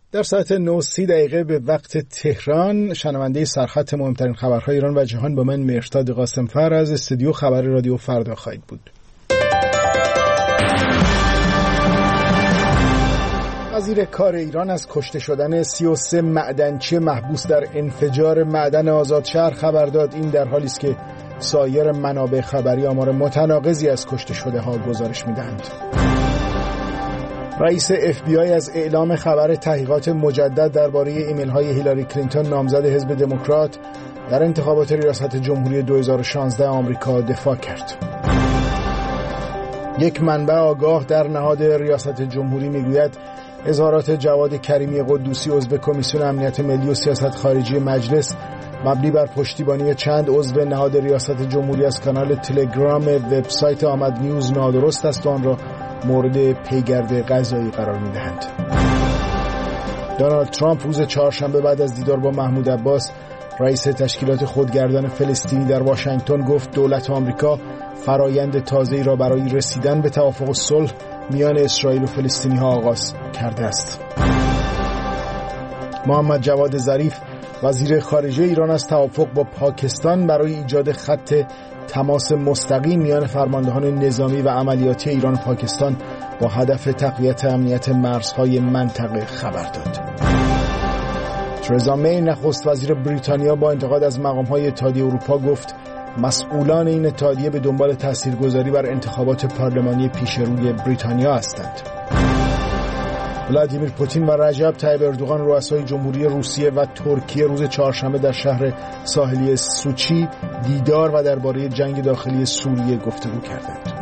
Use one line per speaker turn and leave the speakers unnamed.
در ساعت 9:30 به وقت تهران شنونده سرخط مهمترین خبرهای ایران و جهان با من مهرداد قاسمفر از استودیو خبر رادیو فردا خواهید بود. وزیر کار ایران از کشته شدن 33 معدنچی محبوس در انفجار معدن آزادشهر خبر داد. این در حالی است که سایر منابع خبری آمار متناقضی از کشته شده ها گزارش می‌دهند. رئیس FBI از اعلام خبر تحقیقات مجدد درباره ایمیل‌های هیلاری کلینتون نامزد حزب دموکرات در انتخابات ریاست جمهوری 2016 آمریکا دفاع کرد. یک منبع آگاه در نهاد ریاست جمهوری میگوید اظهارات جواد کریمی قدوسی عضو کمیسیون امنیت ملی و سیاست خارجی مجلس مبنی بر پشتیبانی چند عضو نهاد ریاست جمهوری از کانال تلگرام وبسایت آمد نیوز نادرست است و آن را مورد پیگرد قضایی قرار می‌دهند. دونالد ترامپ روز چهارشنبه بعد از دیدار با محمود عباس رئیس تشکیلات خودگردان فلسطینی در واشنگتن گفت دولت آمریکا فرایند تازه‌ای را برای رسیدن به توافق صلح میان اسرائیل و فلسطینی‌ها آغاز کرده است. محمد جواد ظریف وزیر خارجه ایران از توافق با پاکستان برای ایجاد خط تماس مستقیم میان فرماندهان نظامی و عملیاتی ایران و پاکستان با هدف تقویت امنیت مرزهای منطقه خبر داد. ترزا می نخست وزیر بریتانیا با انتقاد از مقام‌های اتحادیه اروپا گفت مسئولان این اتحادیه به دنبال تاثیرگذاری بر انتخابات پارلمانی پیشروی بریتانیا هستند. ولادیمیر پوتین و رجب طیب اردوغان رؤسای جمهوری روسیه و ترکیه روز چهارشنبه در شهر ساحلی سوچی دیدار و درباره جنگ داخلی سوریه گفتگو کردند.